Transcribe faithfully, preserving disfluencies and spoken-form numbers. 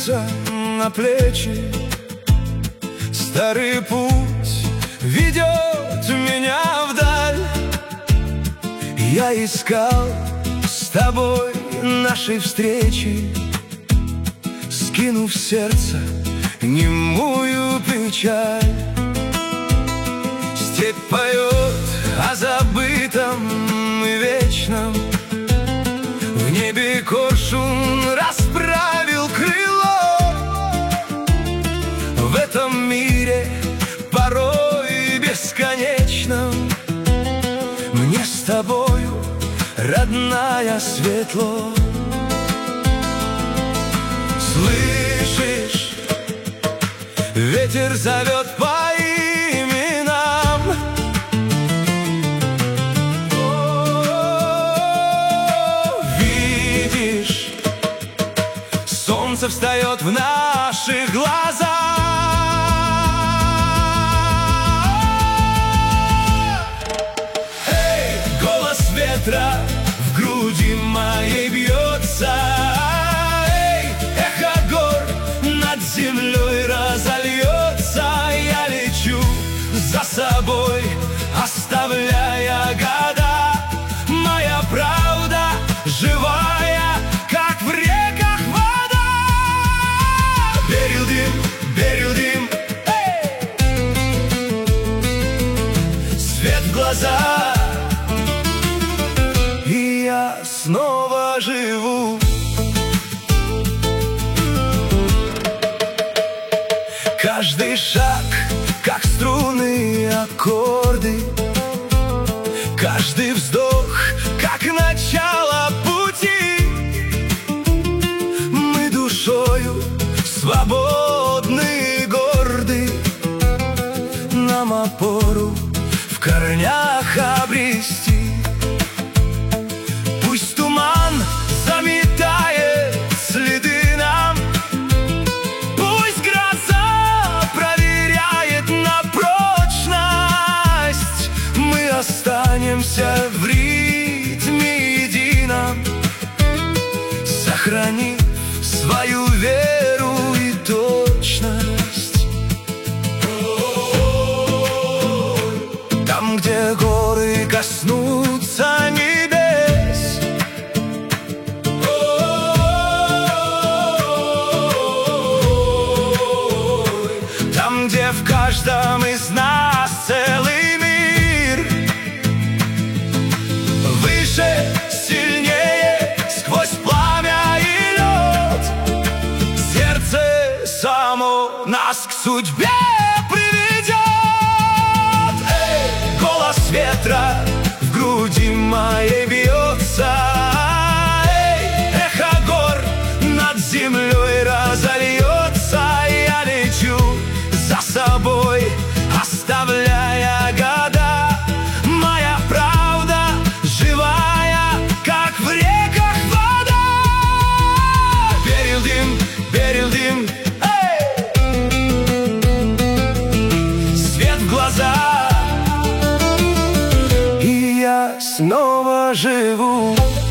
ложится на плечи. Старый путь ведет меня вдаль. Я искал с тобой нашей встречи, скинув сердце немую печаль. Степь поет о забытом и вечном. В небе коршун расправил крыло. В этом мире порой бесконечном мне с тобою, родная, светло. Слышишь, ветер зовет по именам. О, видишь, солнце встает в наших глазах. Эй, голос ветра в груди моей бьется. Землей разольется, я лечу за собой, оставляя года. Моя правда живая, как в реках вода. Берил дым, берил дым, свет в глаза, и я снова живу. Каждый шаг, как струны, аккорды. Каждый вздох, как начало пути. Мы душою свободны и горды. Нам опору в корнях обрести. Пусть туман заметает следы нам. Останемся в ритме едином, сохранив свою веру и точность. Там, где горы коснутся небес, там, где в каждом из нас целый сильнее, сквозь пламя и лед, сердце само нас к судьбе приведет. Эй, голос ветра в груди моей бьется. Эй, эхо гор над землей разольется. Я лечу за собой, оставляя года. Моя правда живая, как в реках вода. Берил дым, берил дым, эй! Свет в глаза, и я снова живу.